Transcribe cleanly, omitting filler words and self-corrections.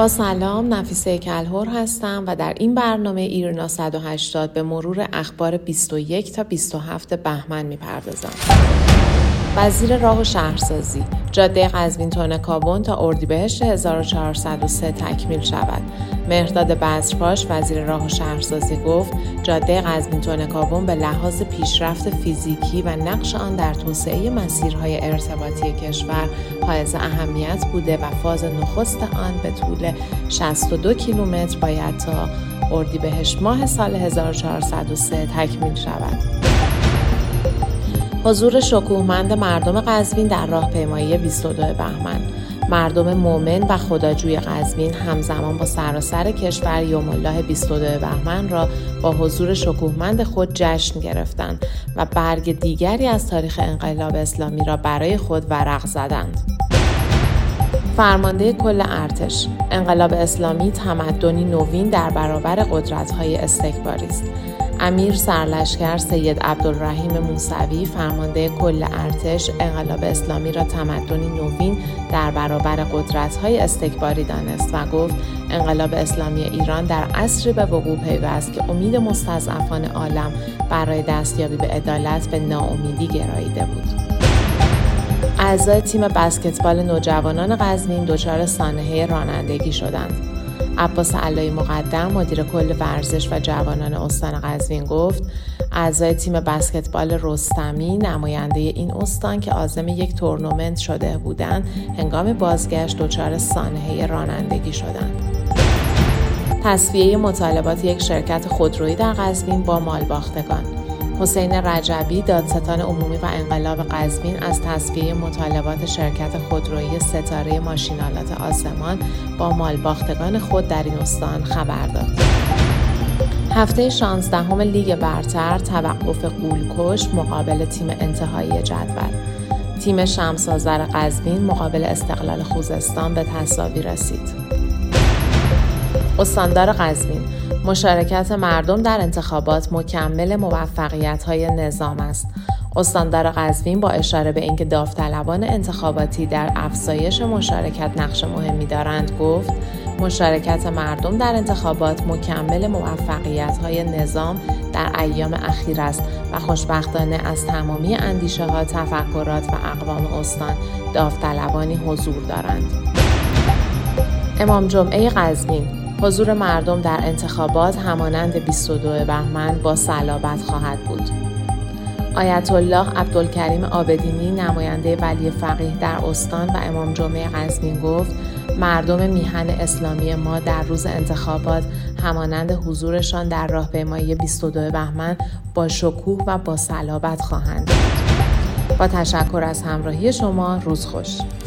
با سلام، نفیسه کلهر هستم و در این برنامه ایرنا 180 به مرور اخبار 21 تا 27 بهمن میپردازم. وزیر راه و شهرسازی: جاده قزوین تونکابن تا اردیبهشت 1403 تکمیل شود. مهرداد بذرپاش وزیر راه و شهرسازی گفت جاده قزوین تونکابن به لحاظ پیشرفت فیزیکی و نقش آن در توسعه مسیرهای ارتباطی کشور حائز اهمیت بوده و فاز نخست آن به طول 62 کیلومتر باید تا اردیبهشت ماه سال 1403 تکمیل شود. حضور شکوهمند مردم قزوین در راهپیمایی 22 بهمن. مردم مؤمن و خداجوی قزوین همزمان با سراسر کشور یوم الله 22 بهمن را با حضور شکوهمند خود جشن گرفتند و برگ دیگری از تاریخ انقلاب اسلامی را برای خود ورق زدند. فرمانده کل ارتش: انقلاب اسلامی تمدنی نوین در برابر قدرت‌های استکباری است. امیر سرلشکر سید عبدالرحیم موسوی فرمانده کل ارتش انقلاب اسلامی را تمدنی نوین در برابر قدرت‌های استکباری دانست و گفت انقلاب اسلامی ایران در عصری به وقوع پیوست که امید مستضعفان عالم برای دستیابی به عدالت به ناامیدی گراییده بود. اعضای تیم بسکتبال نوجوانان قزوین دچار سانحه رانندگی شدند. عباس علایی مقدم مدیر کل ورزش و جوانان استان قزوین گفت اعضای تیم بسکتبال رستمی نماینده این استان که عازم یک تورنمنت شده بودند هنگام بازگشت دچار سانحه رانندگی شدند. تصفیه مطالبات یک شرکت خودرویی در قزوین با مالباختگان. حسین رجبی دادستان عمومی و انقلاب قزوین از تصفیه مطالبات شرکت خودرویی ستاره ماشین‌آلات آسمان با مالباختگان خود در این استان خبر داد. هفته 16 لیگ برتر توقف غول‌کش مقابل تیم انتهایی جدول. تیم شمس آذر قزوین مقابل استقلال خوزستان به تساوی رسید. استاندار قزوین: مشارکت مردم در انتخابات مکمل موفقیت‌های نظام است. استاندار قزوین با اشاره به اینکه داوطلبان انتخاباتی در افزایش مشارکت نقش مهمی دارند گفت مشارکت مردم در انتخابات مکمل موفقیت‌های نظام در ایام اخیر است و خوشبختانه از تمامی اندیشه‌ها، تفکرات و اقوام استان داوطلبانی حضور دارند. امام جمعه قزوین: حضور مردم در انتخابات همانند 22 بهمن با صلابت خواهد بود. آیت الله عبدالکریم عابدینی نماینده ولی فقیه در استان و امام جمعه قزوین گفت مردم میهن اسلامی ما در روز انتخابات همانند حضورشان در راهپیمایی 22 بهمن با شکوه و با صلابت خواهند بود. با تشکر از همراهی شما، روز خوش.